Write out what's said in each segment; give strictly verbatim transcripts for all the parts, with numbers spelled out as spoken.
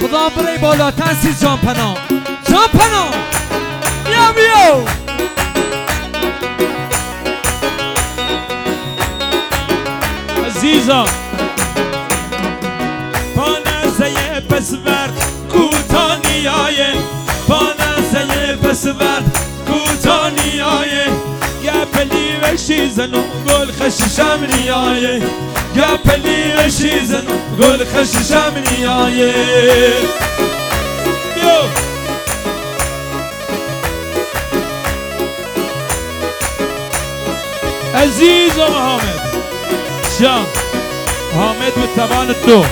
خدا برای بالاتر سی جان پناه جان پناه بیا بیا عزیزا پانزه پسور کوتانیای پانزه پسور کوتانیای گپلی و شیزنو گل خششم نیای گپلی و شیزنو گل خششم نیای بیو عزیز و حامد جان حامد به توان دو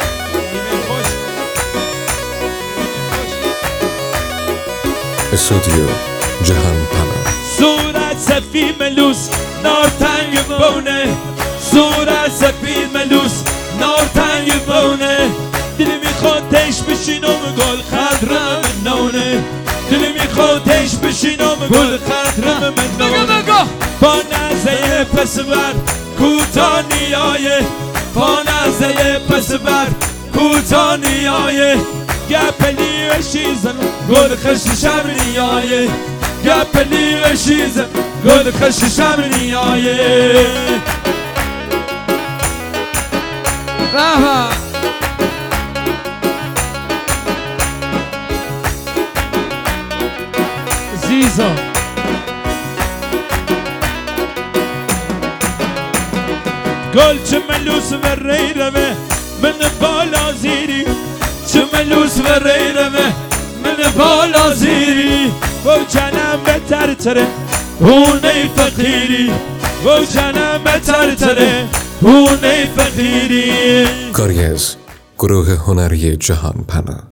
استودیو جهان پناه صورت سفید ملوس نار تنگ بونه صورت سفید ملوس نار تنگ بونه دل میخواد تش بشینم گل خضرم نونه دل میخواد تش بشینم گل خضرم نونه با نزه پسور کوتانیای با نزه پسور کوتانیای گپلی و شیزن گل خششم نیای گپلی و شیزن گل خششم نیای رحمت زیزا گل چه ملوس و ری روه من بالا زیری چه ملوس و ری روه من بالا زیری و جنم بتر تره هونه فقیری و جنم بتر تره هونه فقیری کاری از گروه هنری جهان پناه.